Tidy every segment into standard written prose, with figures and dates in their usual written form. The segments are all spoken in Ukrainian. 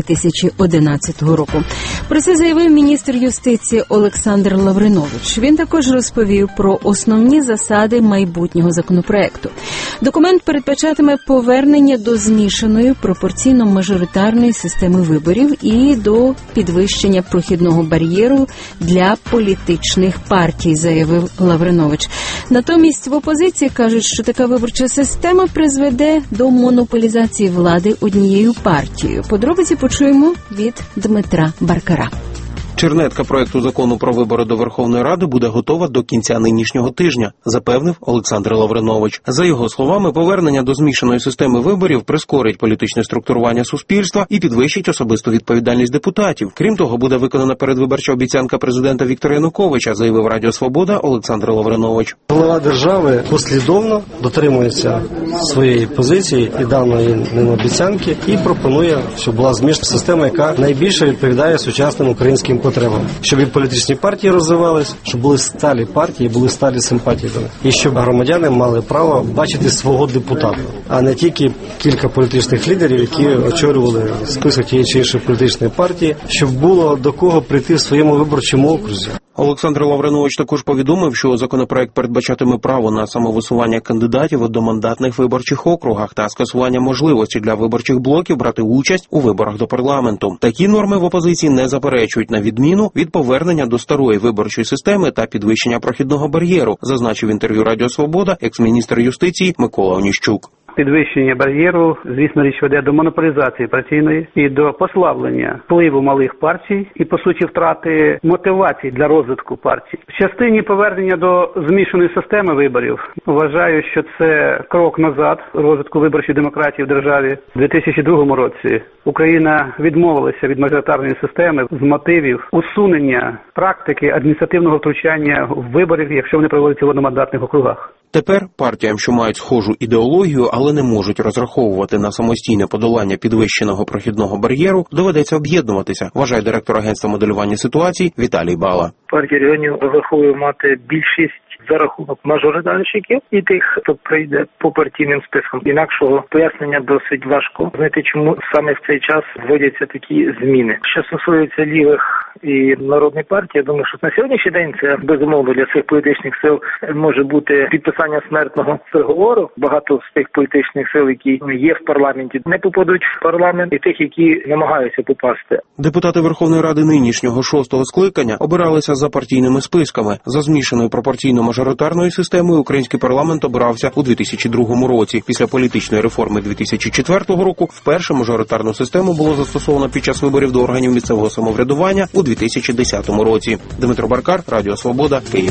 2011 року. Про це заявив міністр юстиції Олександр Лавринович. Він також розповів про основні засади майбутнього законопроекту. Документ передбачатиме повернення до змішаної пропорційно-мажоритарної системи виборів і до підвищення прохідного бар'єру для політичних партій, заявив Лавринович. Натомість в опозиції кажуть, що така виборча система призведе до монополізації влади однією партією. Подробиці почуємо від Дмитра Баркара. Чернетка проекту закону про вибори до Верховної Ради буде готова до кінця нинішнього тижня, запевнив Олександр Лавринович. За його словами, повернення до змішаної системи виборів прискорить політичне структурування суспільства і підвищить особисту відповідальність депутатів. Крім того, буде виконана передвиборча обіцянка президента Віктора Януковича, заявив Радіо Свобода Олександр Лавринович. Глава держави послідовно дотримується своєї позиції і даної ним обіцянки і пропонує, щоб була змішана система, яка найбільше відповідає сучасним українським потребам. Щоб і політичні партії розвивались, щоб були сталі партії, були сталі симпатії до них. І щоб громадяни мали право бачити свого депутата, а не тільки кілька політичних лідерів, які очолювали список тієї чи іншої політичної партії, щоб було до кого прийти в своєму виборчому окрузі. Олександр Лавринович також повідомив, що законопроект передбачатиме право на самовисування кандидатів у одномандатних виборчих округах та скасування можливості для виборчих блоків брати участь у виборах до парламенту. Такі норми в опозиції не заперечують, на відміну від повернення до старої виборчої системи та підвищення прохідного бар'єру, зазначив в інтерв'ю Радіо Свобода екс-міністр юстиції Микола Оніщук. Підвищення бар'єру, звісно, річ веде до монополізації партійної і до послаблення впливу малих партій і, по суті, втрати мотивації для розвитку партій. В частині повернення до змішаної системи виборів вважаю, що це крок назад розвитку виборчої демократії в державі. У 2002 році Україна відмовилася від мажоритарної системи з мотивів усунення практики адміністративного втручання в виборів, якщо вони проводяться в одномандатних округах. Тепер партіям, що мають схожу ідеологію, але не можуть розраховувати на самостійне подолання підвищеного прохідного бар'єру, доведеться об'єднуватися, вважає директор агентства моделювання ситуацій Віталій Бала. Партія регіонів розраховує мати більшість за рахунок мажоритарщиків і тих, хто прийде по партійним спискам. Інакшого пояснення досить важко знайти, чому саме в цей час вводяться такі зміни. Що стосується лівих і Народної партії, я думаю, що на сьогоднішній день це безумовно для цих політичних сил може бути підписання смертного договору. Багато з тих політичних сил, які є в парламенті, не попадуть в парламент, і тих, які намагаються попасти. Депутати Верховної Ради нинішнього 6-го скликання обиралися за партійними списками. За змішаною пропорційно-мажоритарною системою український парламент обирався у 2002 році. Після політичної реформи 2004 року вперше мажоритарну систему було застосовано під час виборів до органів місцевого самоврядування у 2010 році. Дмитро Баркар, Радіо Свобода, Київ.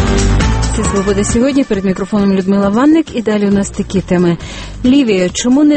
Це «Свобода сьогодні». Перед мікрофоном Людмила Ванник. І далі у нас такі теми. Лівія. Чому не